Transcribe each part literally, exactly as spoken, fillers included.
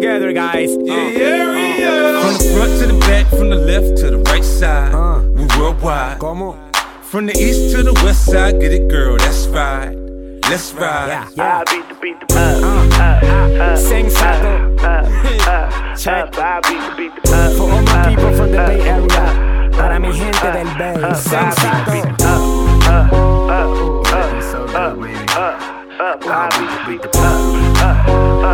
together, guys. Yeah, yeah, yeah. From the front to the back, from the left to the right side. Uh, we worldwide. Como? From the east to the west side, get it, girl, that's right. Let's ride. Yeah, yeah. I beat the beat the uh, uh, uh, uh, Sensato. Uh, uh, Check. I beat the beat the uh, for all my people from the Bay Area. Para mi gente del Bay. Sensato. Uh, uh, uh, uh, so good, baby. I beat the beat the uh, uh, uh,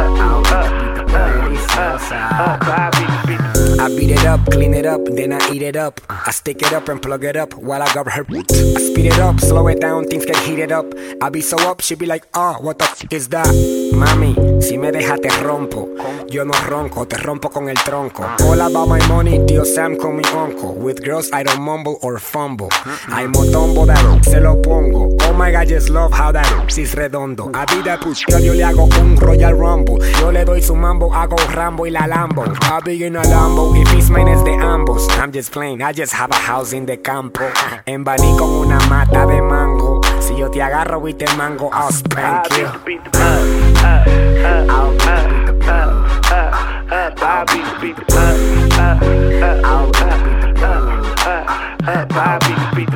I beat it up, clean it up, then I eat it up. I stick it up and plug it up while I grab her. I speed it up, slow it down, things get heated up. I be so up, she be like, oh, what the f is that? Mami, si me deja te rompo. Yo no ronco, te rompo con el tronco. All about my money, tío Sam con mi uncle. With girls I don't mumble or fumble. I'm motombo that se lo pongo. Oh my God, just love how that is redondo. I be that push, yo le hago un Royal Rumble. Yo le doy su mambo, hago Rambo y la Lambo. I be in a Lambo, if it's mine es de ambos. I'm just playing, I just have a house in the campo. En Bani con una mata de mango. Si yo te agarro y te mango, I'll spank you. I'll beat the beat I'll beat the beat I'll beat the beat I'll beat the beat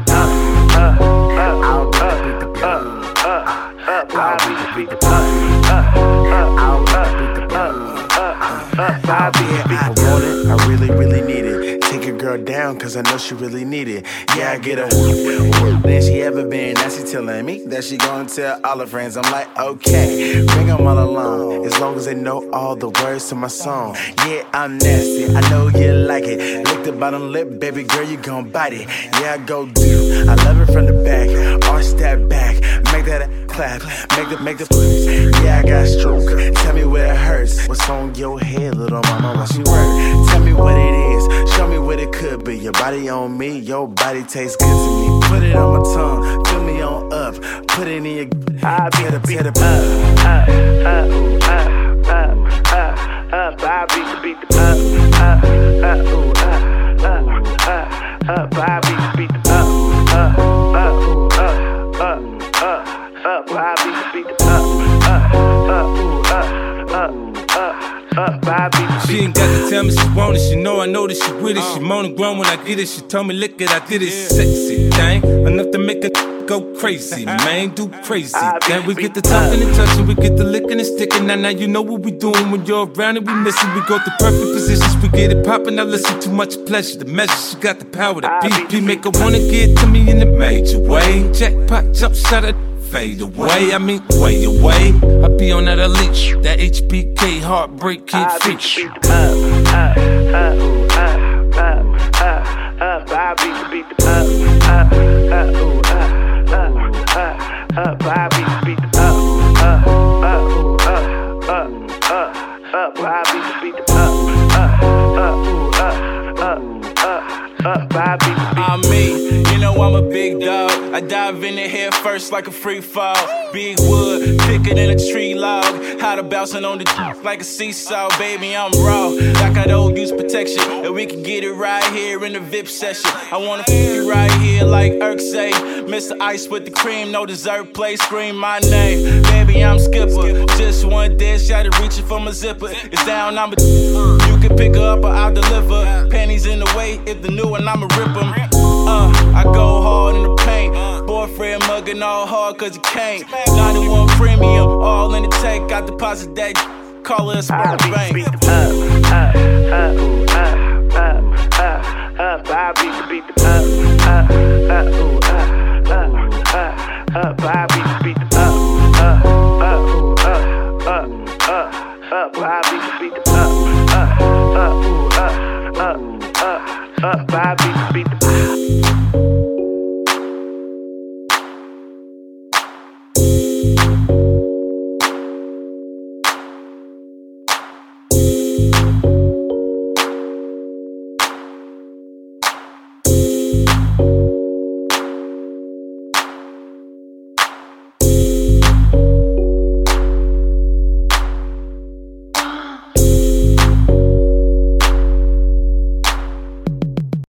I want it, I really, really need it. Take a girl down, cause I know she really need it. Yeah, I get her. Then she ever been, now she telling me that she gonna tell all her friends. I'm like, okay, bring them all along, as long as they know all the words to my song. Yeah, I'm nasty, I know you like it. Lick the bottom lip, baby girl, you gon' bite it. Yeah, I go do, I love it from the back. Arch that back, make that a clap. Make the, make the please. Yeah, I got stroke, tell me where it hurts. What's on your head, little mama, what you work? Tell me what it is, show me what it could be. Your body on me, your body tastes good to me. Put it on my tongue, fill me on up. Put it in your I beat the beat up, up, up, up, up, up, up. I beat the beat the up, up, up, up, up, up. I beat the beat the up, up, up, up, up, up, up. I beat the beat the up, up, up, up, up, up. She ain't got to tell me she want it. She know I know that she with it. She moaning grown when I get it. She told me lick it, I did it. Sexy thing, enough to make her go crazy. Man, do crazy. Then we get the talking and touching, we get the licking and sticking. Now, now you know what we doing when you're around and we missing. We go through perfect positions, we get it popping. Now listen, too much pleasure. The measure, she got the power to beat. P make her wanna get to me in a major way. Jackpot, jump shot at fade away, I mean, way away. I be on that elite, that H B K heartbreak kid freak. Up, up, up, up, up, up, up. I beat the beat the up, up, up, up, up, up. I beat the beat the up, up, up, up, up, up. I beat the beat the up, up, up, up, up, up. I beat the beat. I'm me, you know I'm a big dog. I dive in the head first like a free fall. Big wood, thicker than a tree log. How to bouncing on the like a seesaw, baby, I'm raw. Like I don't use protection, and we can get it right here in the V I P session. I wanna f you right here like Urk say. Mister Ice with the cream, no dessert play, scream my name. Baby, I'm Skipper, just one dish, I to reaching for my zipper. It's down, I'm a you can pick her up or I'll deliver. Panties in the way, if the new one, I'ma rip them. Uh, I go hard in the paint. Boyfriend mugging all hard cause he can't. ninety-one premium, all in the tank. I deposit that, call it a sperm bank. Up, up, up, up, up, up. I beat the beat the up, up, up, up, up, up. I beat the beat the